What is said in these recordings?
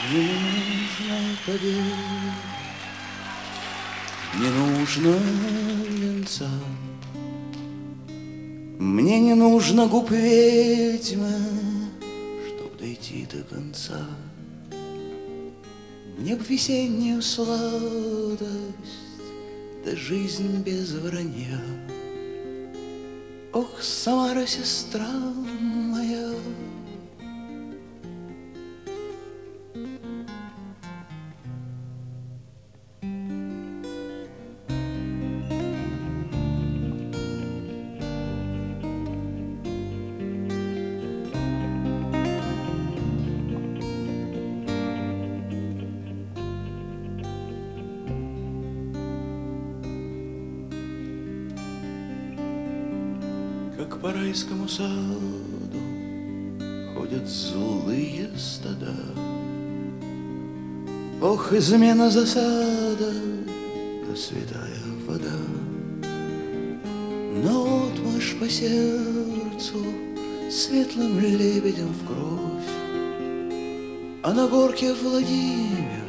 Мне не нужно побед, не нужно венца, мне не нужно губ ведьмы, чтоб дойти до конца. Мне б весеннюю сладость, да жизнь без вранья. Ох, Самара, сестра моя. Как по райскому саду ходят злые стада. Ох, измена засада, да святая вода. Наотмашь по сердцу светлым лебедем в кровь, а на горке Владимир,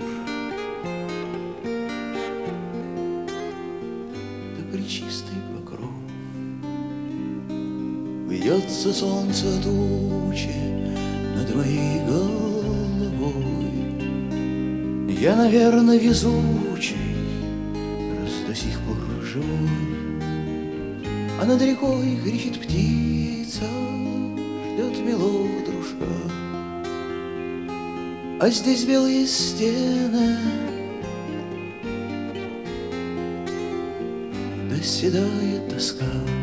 да пречистый покров. Бьется солнце тучи над моей головой. Я, наверное, везучий, раз до сих пор живой. А над рекой кричит птица, ждет мелодружка. А здесь белые стены, да седая тоска.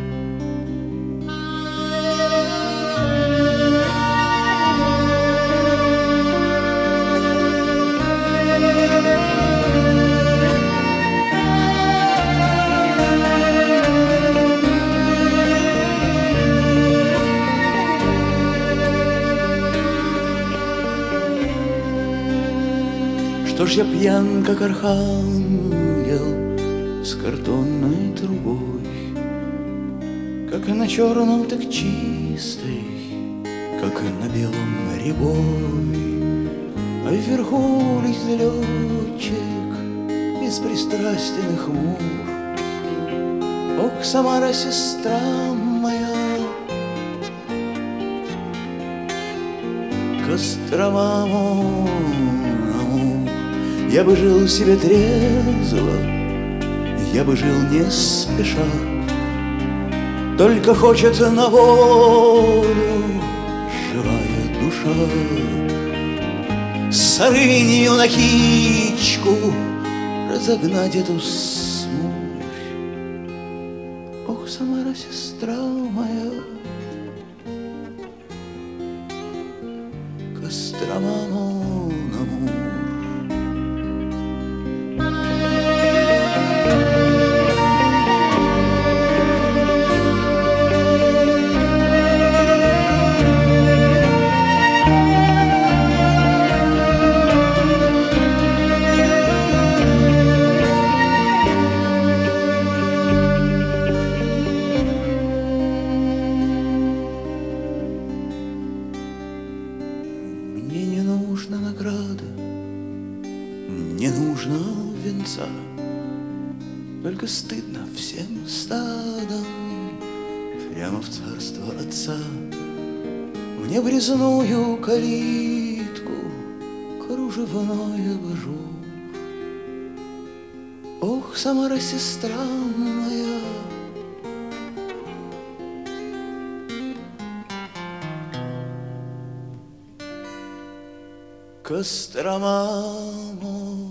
Что ж я пьян, как архангел с картонной трубой, как и на черном, так чистый, как и на белом рябой. А вверху летит летчик беспристрастен и хмур. Ох, Самара, сестра моя, Кострома. Я бы жил себе трезво, я бы жил не спеша. Только хочет на волю живая душа. С рынью на кичку разогнать эту смурь. Ох, Самара, сестра моя, Кострома, mon amour. Не нужно венца, только стыдно всем стадом прямо в царство Отца. Мне в резную калитку кружевной абажур. Ох, Самара, сестра моя, Кострома.